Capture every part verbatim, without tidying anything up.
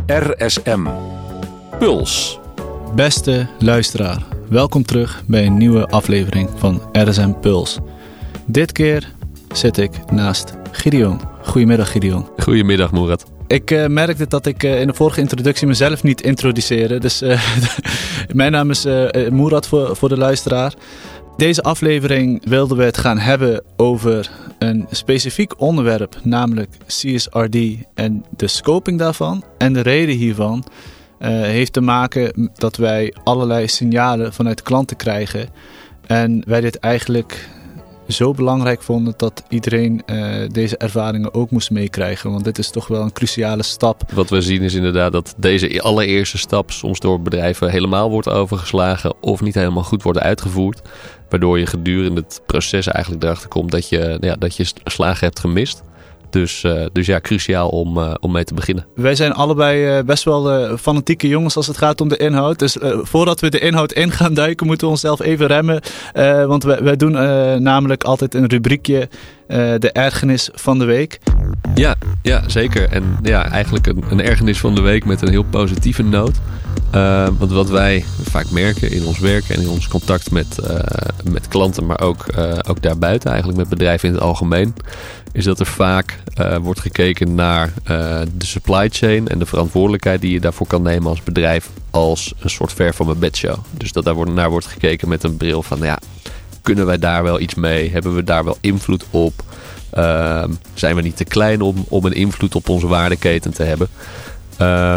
R S M. Puls. Beste luisteraar, welkom terug bij een nieuwe aflevering van R S M Puls. Dit keer zit ik naast Gideon. Goedemiddag, Gideon. Goedemiddag, Murat. Ik uh, merkte dat ik uh, in de vorige introductie mezelf niet introduceerde. Dus uh, mijn naam is uh, Murat voor, voor de luisteraar. Deze aflevering wilden we het gaan hebben over een specifiek onderwerp, namelijk C S R D en de scoping daarvan. En de reden hiervan uh, heeft te maken dat wij allerlei signalen vanuit klanten krijgen. En wij dit eigenlijk zo belangrijk vonden dat iedereen uh, deze ervaringen ook moest meekrijgen. Want dit is toch wel een cruciale stap. Wat we zien is inderdaad dat deze allereerste stap soms door bedrijven helemaal wordt overgeslagen of niet helemaal goed wordt uitgevoerd. Waardoor je gedurende het proces eigenlijk erachter komt dat je, ja, dat je slagen hebt gemist. Dus, uh, dus ja, cruciaal om, uh, om mee te beginnen. Wij zijn allebei uh, best wel uh, fanatieke jongens als het gaat om de inhoud. Dus uh, voordat we de inhoud in gaan duiken, moeten we onszelf even remmen. Uh, want wij, wij doen uh, namelijk altijd een rubriekje, uh, de ergernis van de week. Ja, ja, zeker. En ja, eigenlijk een, een ergernis van de week met een heel positieve noot. Uh, want wat wij vaak merken in ons werk en in ons contact met, uh, met klanten, maar ook, uh, ook daarbuiten, eigenlijk met bedrijven in het algemeen, is dat er vaak uh, wordt gekeken naar uh, de supply chain en de verantwoordelijkheid die je daarvoor kan nemen als bedrijf als een soort ver van mijn bedshow. Dus dat daar naar wordt gekeken met een bril van, ja, kunnen wij daar wel iets mee? Hebben we daar wel invloed op? Uh, zijn we niet te klein om, om een invloed op onze waardeketen te hebben? Uh,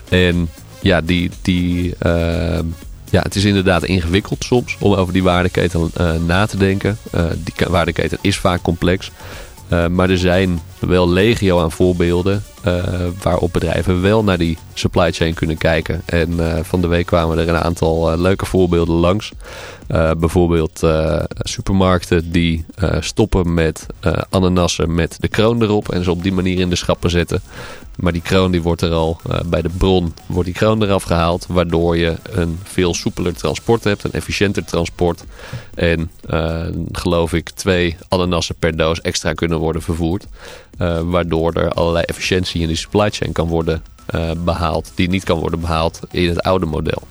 en ja, die, die, uh, ja, het is inderdaad ingewikkeld soms om over die waardeketen uh, na te denken. Uh, die waardeketen is vaak complex. Uh, maar er zijn wel legio aan voorbeelden uh, waarop bedrijven wel naar die supply chain kunnen kijken. En uh, van de week kwamen er een aantal uh, leuke voorbeelden langs. Uh, bijvoorbeeld uh, supermarkten die uh, stoppen met uh, ananassen met de kroon erop en ze op die manier in de schappen zetten. Maar die kroon die wordt er al uh, bij de bron wordt die kroon eraf gehaald, waardoor je een veel soepeler transport hebt, een efficiënter transport. En uh, geloof ik twee ananassen per doos extra kunnen worden vervoerd. Uh, waardoor er allerlei efficiëntie in de supply chain kan worden uh, behaald, die niet kan worden behaald in het oude model.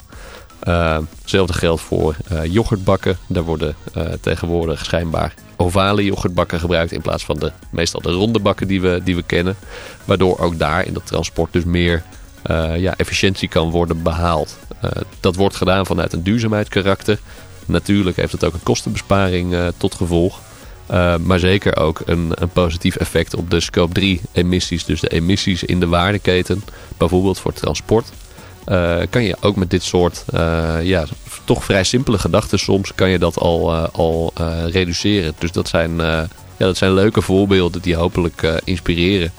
Uh, hetzelfde geldt voor uh, yoghurtbakken. Daar worden uh, tegenwoordig schijnbaar ovale yoghurtbakken gebruikt in plaats van de meestal de ronde bakken die we, die we kennen. Waardoor ook daar in dat transport dus meer uh, ja, efficiëntie kan worden behaald. Uh, dat wordt gedaan vanuit een duurzaamheidskarakter. Natuurlijk heeft het ook een kostenbesparing uh, tot gevolg. Uh, maar zeker ook een, een positief effect op de scope drie emissies. Dus de emissies in de waardeketen, bijvoorbeeld voor transport. Uh, kan je ook met dit soort uh, ja, toch vrij simpele gedachten soms kan je dat al, uh, al uh, reduceren. Dus dat zijn, uh, ja, dat zijn leuke voorbeelden die hopelijk uh, inspireren.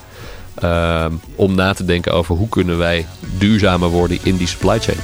Uh, om na te denken over hoe kunnen wij duurzamer worden in die supply chain.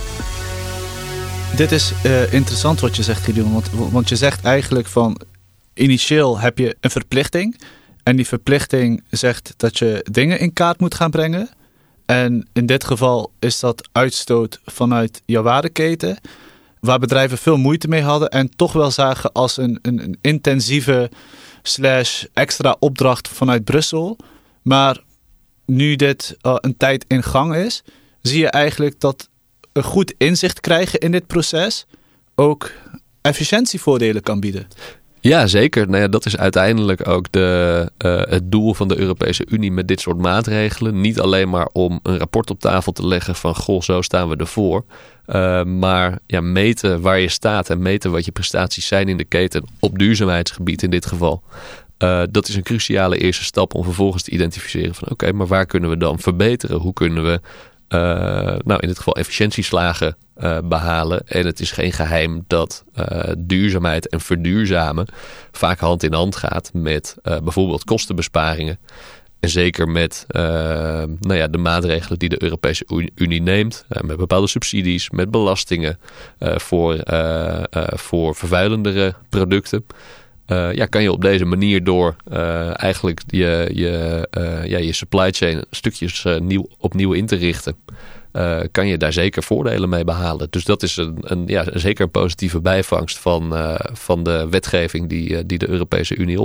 Dit is uh, interessant wat je zegt, Gideon. Want, want je zegt eigenlijk van initieel heb je een verplichting. En die verplichting zegt dat je dingen in kaart moet gaan brengen. En in dit geval is dat uitstoot vanuit jouw waardeketen, waar bedrijven veel moeite mee hadden en toch wel zagen als een, een, een intensieve slash extra opdracht vanuit Brussel. Maar nu dit uh, een tijd in gang is, zie je eigenlijk dat een goed inzicht krijgen in dit proces ook efficiëntievoordelen kan bieden. Ja, zeker. Nou ja, dat is uiteindelijk ook de, uh, het doel van de Europese Unie met dit soort maatregelen. Niet alleen maar om een rapport op tafel te leggen van goh, zo staan we ervoor. Uh, maar ja, meten waar je staat en meten wat je prestaties zijn in de keten op duurzaamheidsgebied in dit geval. Uh, dat is een cruciale eerste stap om vervolgens te identificeren van oké, okay, maar waar kunnen we dan verbeteren? Hoe kunnen we Uh, nou in dit geval efficiëntieslagen uh, behalen. En het is geen geheim dat uh, duurzaamheid en verduurzamen vaak hand in hand gaat met uh, bijvoorbeeld kostenbesparingen. En zeker met uh, nou ja, de maatregelen die de Europese Unie neemt. Uh, met bepaalde subsidies, met belastingen uh, voor, uh, uh, voor vervuilendere producten. Uh, ja, kan je op deze manier door uh, eigenlijk je, je, uh, ja, je supply chain stukjes uh, nieuw, opnieuw in te richten, uh, kan je daar zeker voordelen mee behalen. Dus dat is een, een, ja, zeker een positieve bijvangst van, uh, van de wetgeving die, uh, die de Europese Unie oplegt.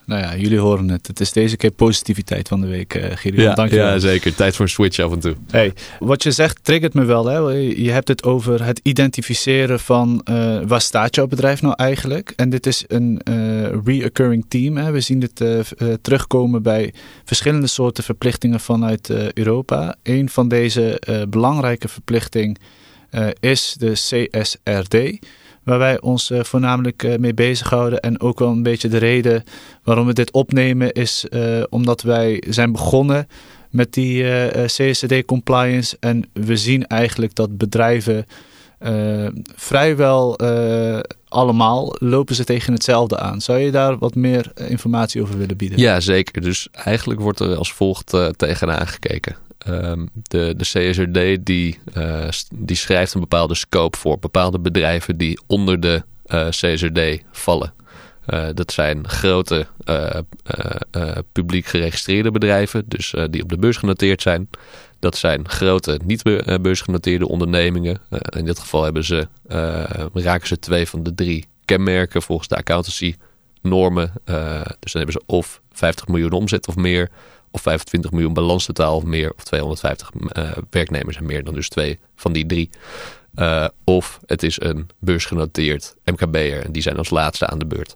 Nou ja, jullie horen het. Het is deze keer positiviteit van de week, uh, Gideon. Ja, Dank je wel. ja, zeker. Tijd voor een switch af en toe. Hey, wat je zegt triggert me wel. Hè? Je hebt het over het identificeren van uh, waar staat jouw bedrijf nou eigenlijk. En dit is een uh, reoccurring theme. Hè? We zien dit uh, uh, terugkomen bij verschillende soorten verplichtingen vanuit uh, Europa. Een van deze uh, belangrijke verplichtingen uh, is de C S R D. Waar wij ons uh, voornamelijk uh, mee bezighouden. En ook wel een beetje de reden waarom we dit opnemen is uh, omdat wij zijn begonnen met die uh, C S R D-compliance. En we zien eigenlijk dat bedrijven uh, vrijwel uh, allemaal lopen ze tegen hetzelfde aan. Zou je daar wat meer informatie over willen bieden? Ja, zeker. Dus eigenlijk wordt er als volgt uh, tegenaan gekeken. Um, de, de C S R D die, uh, die schrijft een bepaalde scope voor bepaalde bedrijven die onder de uh, C S R D vallen. Uh, dat zijn grote uh, uh, uh, publiek geregistreerde bedrijven, dus uh, die op de beurs genoteerd zijn. Dat zijn grote niet beursgenoteerde ondernemingen. Uh, in dit geval hebben ze, uh, raken ze twee van de drie kenmerken volgens de accountancy normen. Uh, dus dan hebben ze of vijftig miljoen omzet of meer, of vijfentwintig miljoen balans totaal of meer, of tweehonderdvijftig uh, werknemers en meer dan dus twee van die drie. Uh, of het is een beursgenoteerd M K B'er en die zijn als laatste aan de beurt.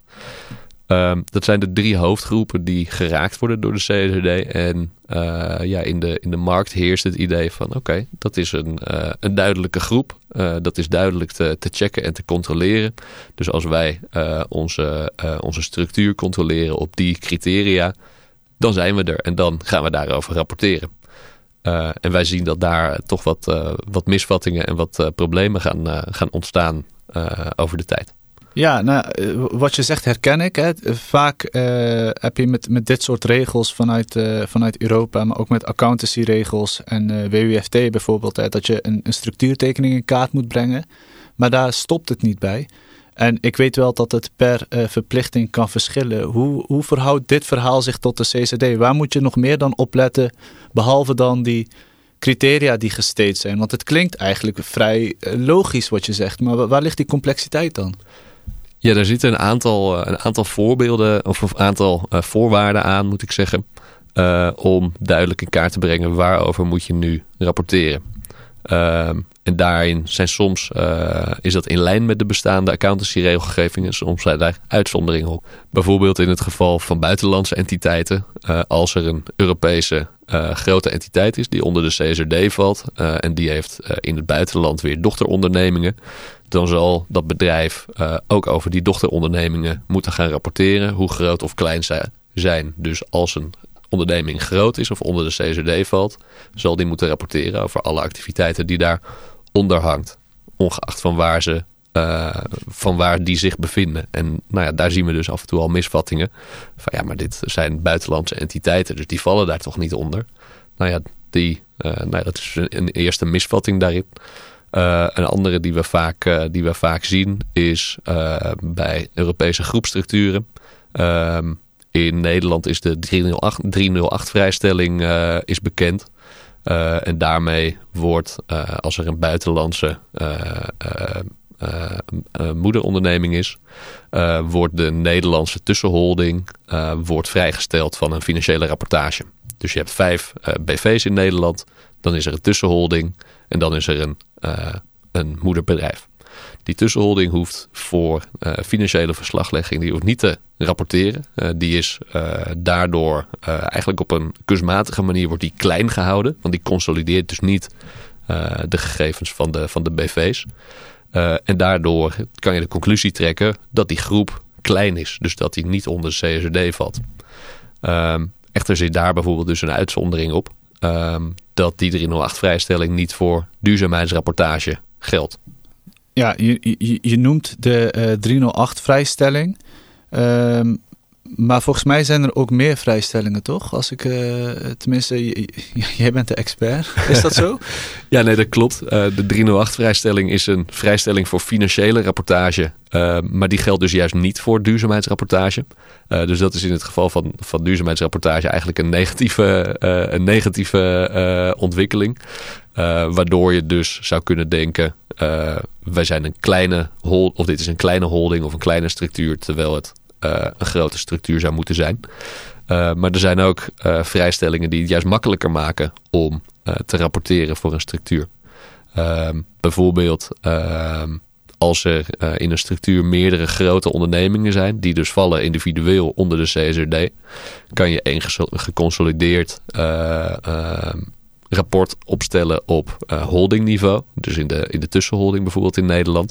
Um, dat zijn de drie hoofdgroepen die geraakt worden door de C S R D. En uh, ja, in, de, in de markt heerst het idee van oké, okay, dat is een, uh, een duidelijke groep. Uh, dat is duidelijk te, te checken en te controleren. Dus als wij uh, onze, uh, onze structuur controleren op die criteria, dan zijn we er en dan gaan we daarover rapporteren. Uh, en wij zien dat daar toch wat, uh, wat misvattingen en wat uh, problemen gaan, uh, gaan ontstaan uh, over de tijd. Ja, nou, wat je zegt herken ik. Hè. Vaak uh, heb je met, met dit soort regels vanuit, uh, vanuit Europa, maar ook met accountancyregels en uh, W U F T bijvoorbeeld, hè, dat je een, een structuurtekening in kaart moet brengen. Maar daar stopt het niet bij. En ik weet wel dat het per uh, verplichting kan verschillen. Hoe, hoe verhoudt dit verhaal zich tot de C S R D? Waar moet je nog meer dan opletten, behalve dan die criteria die gestaged zijn? Want het klinkt eigenlijk vrij uh, logisch wat je zegt, maar waar, waar ligt die complexiteit dan? Ja, daar zitten een aantal, een aantal voorbeelden of een aantal uh, voorwaarden aan, moet ik zeggen, uh, om duidelijk in kaart te brengen waarover moet je nu rapporteren. Uh, en daarin zijn soms, uh, is dat in lijn met de bestaande accountancy-regelgeving en soms zijn daar uitzonderingen op. Bijvoorbeeld in het geval van buitenlandse entiteiten, uh, als er een Europese uh, grote entiteit is die onder de C S R D valt uh, en die heeft uh, in het buitenland weer dochterondernemingen, dan zal dat bedrijf uh, ook over die dochterondernemingen moeten gaan rapporteren, hoe groot of klein zij zijn. Dus als een onderneming groot is of onder de C S R D valt, zal die moeten rapporteren over alle activiteiten die daar onder hangt, ongeacht van waar, ze, uh, van waar die zich bevinden. En nou ja, daar zien we dus af en toe al misvattingen. Van ja, maar dit zijn buitenlandse entiteiten, dus die vallen daar toch niet onder. Nou ja, die, uh, nou ja dat is een eerste misvatting daarin. Uh, een andere die we vaak, uh, die we vaak zien is uh, bij Europese groepstructuren. Uh, in Nederland is de driehonderdacht vrijstelling uh, is bekend. Uh, en daarmee wordt, uh, als er een buitenlandse uh, uh, uh, uh, moederonderneming is, uh, wordt de Nederlandse tussenholding uh, wordt vrijgesteld van een financiële rapportage. Dus je hebt vijf uh, B V's in Nederland, dan is er een tussenholding en dan is er een, uh, een moederbedrijf. Die tussenholding hoeft voor uh, financiële verslaglegging die hoeft niet te rapporteren. Uh, die is uh, daardoor uh, eigenlijk op een kunstmatige manier wordt die klein gehouden. Want die consolideert dus niet uh, de gegevens van de, van de B V's. Uh, en daardoor kan je de conclusie trekken dat die groep klein is. Dus dat die niet onder de C S R D valt. Um, echter zit daar bijvoorbeeld dus een uitzondering op. Um, dat die driehonderdacht vrijstelling niet voor duurzaamheidsrapportage geldt. Ja, je, je, je noemt de uh, driehonderdacht vrijstelling. Um, maar volgens mij zijn er ook meer vrijstellingen, toch? Als ik, uh, tenminste, j, j, jij bent de expert. Is dat zo? Ja, nee, dat klopt. Uh, de driehonderdacht vrijstelling is een vrijstelling voor financiële rapportage. Uh, maar die geldt dus juist niet voor duurzaamheidsrapportage. Uh, dus dat is in het geval van, van duurzaamheidsrapportage eigenlijk een negatieve, uh, een negatieve uh, ontwikkeling. Uh, waardoor je dus zou kunnen denken, uh, wij zijn een kleine hold, of dit is een kleine holding of een kleine structuur, terwijl het uh, een grote structuur zou moeten zijn. Uh, maar er zijn ook uh, vrijstellingen die het juist makkelijker maken om uh, te rapporteren voor een structuur. Uh, bijvoorbeeld uh, als er uh, in een structuur meerdere grote ondernemingen zijn, die dus vallen individueel onder de C S R D, kan je één geconsolideerd uh, uh, rapport opstellen op uh, holdingniveau. Dus in de, in de tussenholding bijvoorbeeld in Nederland.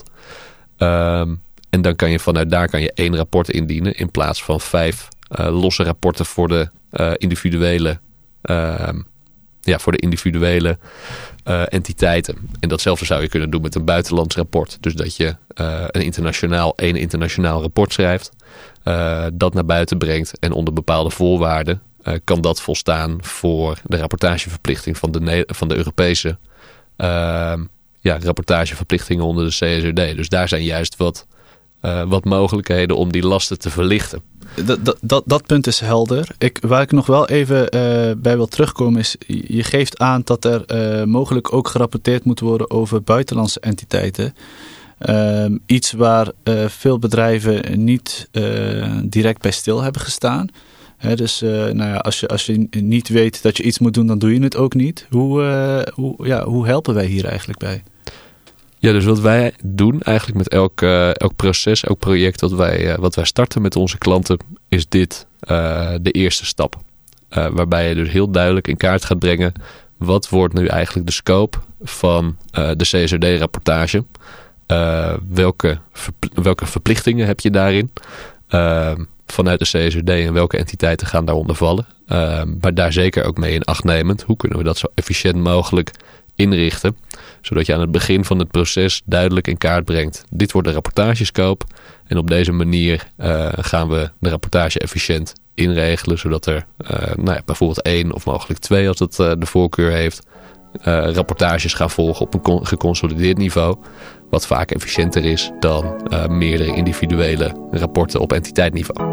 Um, en dan kan je vanuit daar kan je één rapport indienen in plaats van vijf uh, losse rapporten voor de uh, individuele uh, ja, voor de individuele uh, entiteiten. En datzelfde zou je kunnen doen met een buitenlands rapport. Dus dat je uh, een internationaal, één internationaal rapport schrijft, uh, dat naar buiten brengt en onder bepaalde voorwaarden uh, kan dat volstaan voor de rapportageverplichting van de, van de Europese uh, ja, rapportageverplichtingen onder de C S R D. Dus daar zijn juist wat, uh, wat mogelijkheden om die lasten te verlichten. Dat, dat, dat, dat punt is helder. Ik, waar ik nog wel even uh, bij wil terugkomen is, je geeft aan dat er uh, mogelijk ook gerapporteerd moet worden over buitenlandse entiteiten. Uh, iets waar uh, veel bedrijven niet uh, direct bij stil hebben gestaan. He, dus uh, nou ja, als, je, als je niet weet dat je iets moet doen, dan doe je het ook niet. Hoe, uh, hoe, ja, hoe helpen wij hier eigenlijk bij? Ja, dus wat wij doen eigenlijk met elk, uh, elk proces, elk project wat wij, uh, wat wij starten met onze klanten, is dit uh, de eerste stap. Uh, waarbij je dus heel duidelijk in kaart gaat brengen, wat wordt nu eigenlijk de scope van uh, de C S R D-rapportage? Uh, welke, verpl- welke verplichtingen heb je daarin? Uh, vanuit de C S R D en welke entiteiten gaan daaronder vallen? Uh, maar daar zeker ook mee in acht nemend. Hoe kunnen we dat zo efficiënt mogelijk inrichten, zodat je aan het begin van het proces duidelijk in kaart brengt. Dit wordt de rapportagescope en op deze manier uh, gaan we de rapportage efficiënt inregelen, zodat er uh, nou ja, bijvoorbeeld één of mogelijk twee, als het uh, de voorkeur heeft, uh, rapportages gaan volgen op een con- geconsolideerd niveau, wat vaak efficiënter is dan uh, meerdere individuele rapporten op entiteitniveau.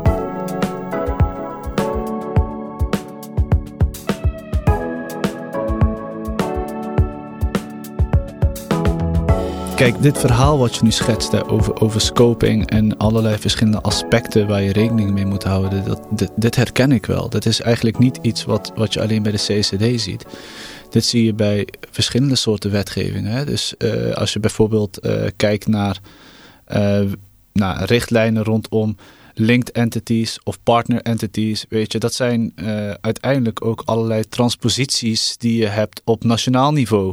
Kijk, dit verhaal wat je nu schetst hè, over, over scoping en allerlei verschillende aspecten waar je rekening mee moet houden, dat, dit, dit herken ik wel. Dat is eigenlijk niet iets wat, wat je alleen bij de C S R D ziet. Dit zie je bij verschillende soorten wetgeving. Hè. Dus uh, als je bijvoorbeeld uh, kijkt naar, uh, naar richtlijnen rondom linked entities of partner entities, weet je, dat zijn uh, uiteindelijk ook allerlei transposities die je hebt op nationaal niveau.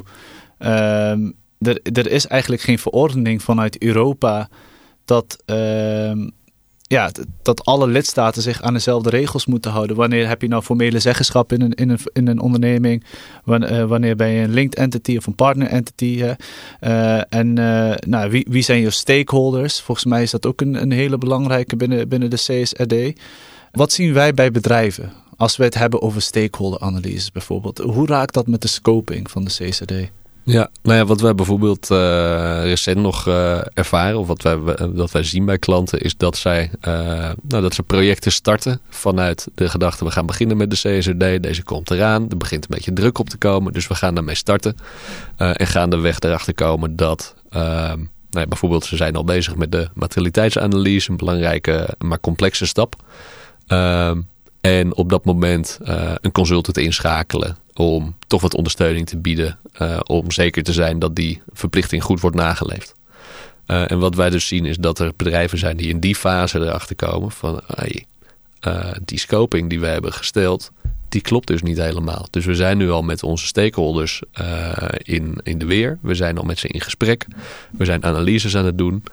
Um, Er, er is eigenlijk geen verordening vanuit Europa dat, uh, ja, dat alle lidstaten zich aan dezelfde regels moeten houden. Wanneer heb je nou formele zeggenschap in een, in een, in een onderneming? Wanneer, uh, wanneer ben je een linked entity of een partner entity? Hè? Uh, en uh, nou, wie, wie zijn je stakeholders? Volgens mij is dat ook een, een hele belangrijke binnen, binnen de C S R D. Wat zien wij bij bedrijven als we het hebben over stakeholder-analyses bijvoorbeeld? Hoe raakt dat met de scoping van de C S R D? Ja, nou ja, wat wij bijvoorbeeld uh, recent nog uh, ervaren, of wat wij, wat wij zien bij klanten, is dat zij uh, nou, dat ze projecten starten vanuit de gedachte, we gaan beginnen met de C S R D, deze komt eraan, er begint een beetje druk op te komen, dus we gaan daarmee starten uh, en gaandeweg erachter komen dat, uh, nou ja, bijvoorbeeld ze zijn al bezig met de materialiteitsanalyse, een belangrijke, maar complexe stap. Uh, En op dat moment uh, een consultant inschakelen om toch wat ondersteuning te bieden. Uh, om zeker te zijn dat die verplichting goed wordt nageleefd. Uh, en wat wij dus zien is dat er bedrijven zijn die in die fase erachter komen van hey, uh, die scoping die we hebben gesteld, die klopt dus niet helemaal. Dus we zijn nu al met onze stakeholders uh, in, in de weer. We zijn al met ze in gesprek. We zijn analyses aan het doen.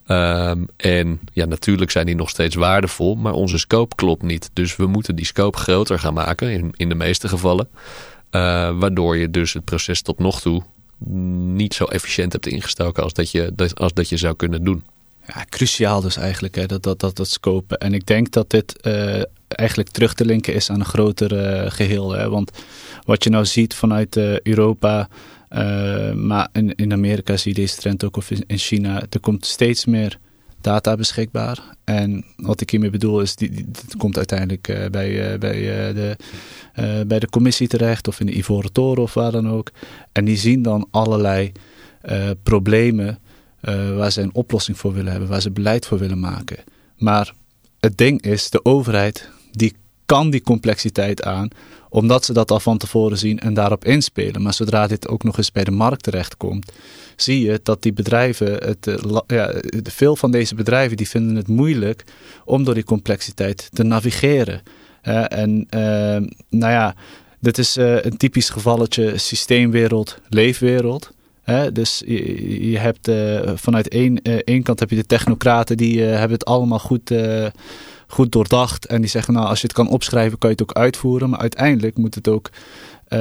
Um, en ja, natuurlijk zijn die nog steeds waardevol, maar onze scope klopt niet. Dus we moeten die scope groter gaan maken, in, in de meeste gevallen. Uh, waardoor je dus het proces tot nog toe niet zo efficiënt hebt ingestoken als dat je, als dat je zou kunnen doen. Ja, cruciaal dus eigenlijk, hè, dat, dat, dat, dat scopen. En ik denk dat dit uh, eigenlijk terug te linken is aan een groter uh, geheel. Hè? Want wat je nou ziet vanuit uh, Europa, uh, maar in, in Amerika zie je deze trend ook, of in, in China, er komt steeds meer data beschikbaar. En wat ik hiermee bedoel is, die, die, dat komt uiteindelijk uh, bij, uh, bij, uh, de, uh, bij de commissie terecht of in de Ivoren Toren of waar dan ook. En die zien dan allerlei uh, problemen Uh, waar ze een oplossing voor willen hebben, waar ze beleid voor willen maken. Maar het ding is, de overheid die kan die complexiteit aan, omdat ze dat al van tevoren zien en daarop inspelen. Maar zodra dit ook nog eens bij de markt terechtkomt, zie je dat die bedrijven, het, ja, veel van deze bedrijven die vinden het moeilijk om door die complexiteit te navigeren. Uh, en uh, nou ja, dit is uh, een typisch gevalletje systeemwereld, leefwereld. He, dus je, je hebt uh, vanuit één, uh, één kant heb je de technocraten die uh, hebben het allemaal goed, uh, goed doordacht. En die zeggen, nou, als je het kan opschrijven, kan je het ook uitvoeren. Maar uiteindelijk moet het ook, uh,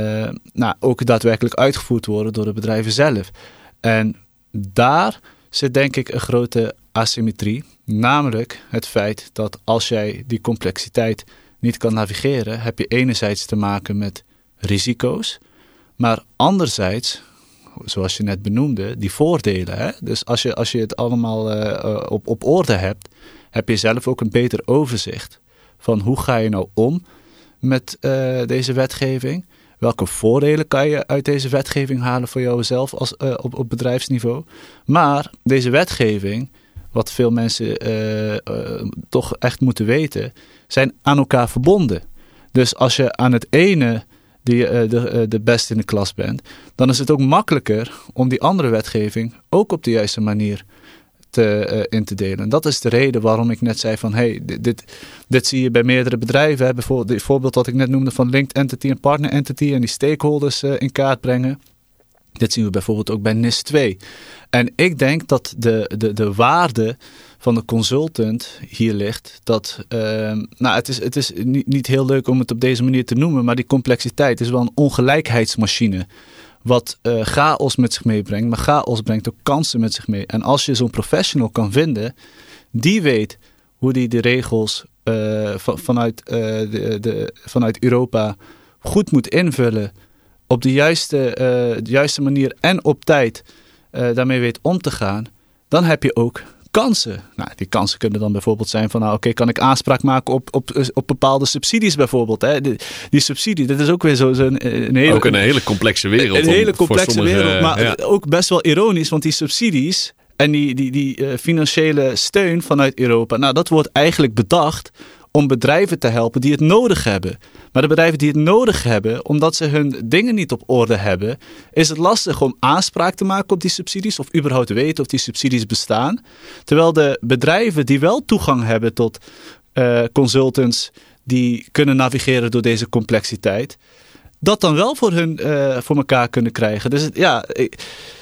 nou, ook daadwerkelijk uitgevoerd worden door de bedrijven zelf. En daar zit denk ik een grote asymmetrie. Namelijk het feit dat als jij die complexiteit niet kan navigeren, heb je enerzijds te maken met risico's. Maar anderzijds, zoals je net benoemde, die voordelen. Hè? Dus als je, als je het allemaal uh, op, op orde hebt, heb je zelf ook een beter overzicht van hoe ga je nou om met uh, deze wetgeving. Welke voordelen kan je uit deze wetgeving halen voor jouzelf als, uh, op, op bedrijfsniveau. Maar deze wetgeving, wat veel mensen uh, uh, toch echt moeten weten, zijn aan elkaar verbonden. Dus als je aan het ene die uh, de, uh, de beste in de klas bent, dan is het ook makkelijker om die andere wetgeving ook op de juiste manier te, uh, in te delen. En dat is de reden waarom ik net zei van, hey, dit, dit, dit zie je bij meerdere bedrijven. Hè? Bijvoorbeeld het voorbeeld wat ik net noemde van linked entity en partner entity en die stakeholders uh, in kaart brengen. Dit zien we bijvoorbeeld ook bij N I S twee. En ik denk dat de, de, de waarde van de consultant hier ligt. Dat, uh, nou, het is, het is niet, niet heel leuk om het op deze manier te noemen, maar die complexiteit is wel een ongelijkheidsmachine. Wat uh, chaos met zich meebrengt, maar chaos brengt ook kansen met zich mee. En als je zo'n professional kan vinden, die weet hoe die de regels uh, van, vanuit, uh, de, de, vanuit Europa goed moet invullen, op de juiste, uh, de juiste manier en op tijd uh, daarmee weet om te gaan, dan heb je ook kansen. Nou, die kansen kunnen dan bijvoorbeeld zijn van, nou oké, okay, kan ik aanspraak maken op, op, op bepaalde subsidies bijvoorbeeld. Hè? Die, die subsidie, dat is ook weer zo'n zo een hele... Ook een hele complexe wereld. Een hele complexe sommige, wereld, maar ja. ook best wel ironisch, want die subsidies en die, die, die uh, financiële steun vanuit Europa, nou dat wordt eigenlijk bedacht om bedrijven te helpen die het nodig hebben. Maar de bedrijven die het nodig hebben, omdat ze hun dingen niet op orde hebben, is het lastig om aanspraak te maken op die subsidies of überhaupt weten of die subsidies bestaan. Terwijl de bedrijven die wel toegang hebben tot uh, consultants die kunnen navigeren door deze complexiteit, dat dan wel voor hun uh, voor elkaar kunnen krijgen. Dus ja, ik,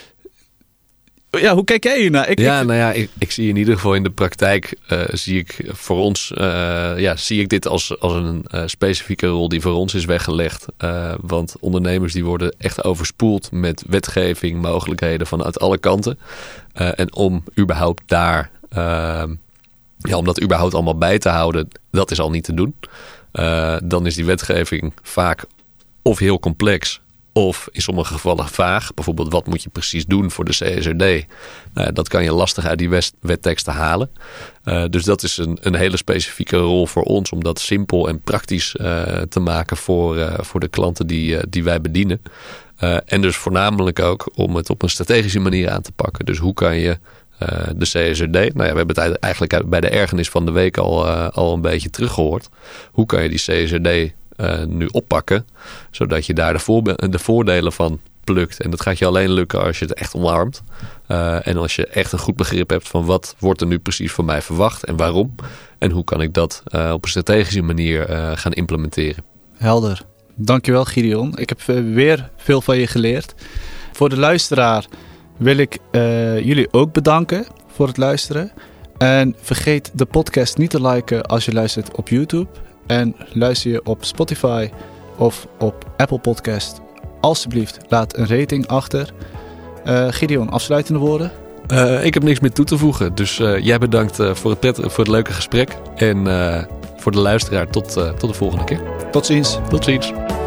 Ja, hoe kijk jij hiernaar? Ik, ja, ik... nou ja, ik, ik zie in ieder geval in de praktijk, uh, zie ik voor ons, uh, ja, zie ik dit als, als een uh, specifieke rol die voor ons is weggelegd. Uh, want ondernemers die worden echt overspoeld met wetgeving, mogelijkheden vanuit alle kanten. Uh, en om überhaupt daar, uh, ja, om dat überhaupt allemaal bij te houden, dat is al niet te doen. Uh, dan is die wetgeving vaak of heel complex, of in sommige gevallen vaag. Bijvoorbeeld, wat moet je precies doen voor de C S R D? Nou, dat kan je lastig uit die wetteksten halen. Uh, dus dat is een, een hele specifieke rol voor ons, om dat simpel en praktisch uh, te maken voor, uh, voor de klanten die, uh, die wij bedienen. Uh, en dus voornamelijk ook om het op een strategische manier aan te pakken. Dus hoe kan je uh, de C S R D... Nou ja, we hebben het eigenlijk bij de ergernis van de week al, uh, al een beetje teruggehoord. Hoe kan je die C S R D Uh, nu oppakken, zodat je daar de, voorbe- de voordelen van plukt. En dat gaat je alleen lukken als je het echt omarmt. Uh, en als je echt een goed begrip hebt van wat wordt er nu precies van mij verwacht en waarom. En hoe kan ik dat uh, op een strategische manier uh, gaan implementeren. Helder. Dankjewel Gideon. Ik heb uh, weer veel van je geleerd. Voor de luisteraar wil ik uh, jullie ook bedanken voor het luisteren. En vergeet de podcast niet te liken als je luistert op YouTube. En luister je op Spotify of op Apple Podcast, alsjeblieft laat een rating achter. Uh, Gideon, afsluitende woorden? Uh, ik heb niks meer toe te voegen. Dus uh, jij bedankt uh, voor, het pret- voor het leuke gesprek. En uh, voor de luisteraar tot, uh, tot de volgende keer. Tot ziens. Tot ziens.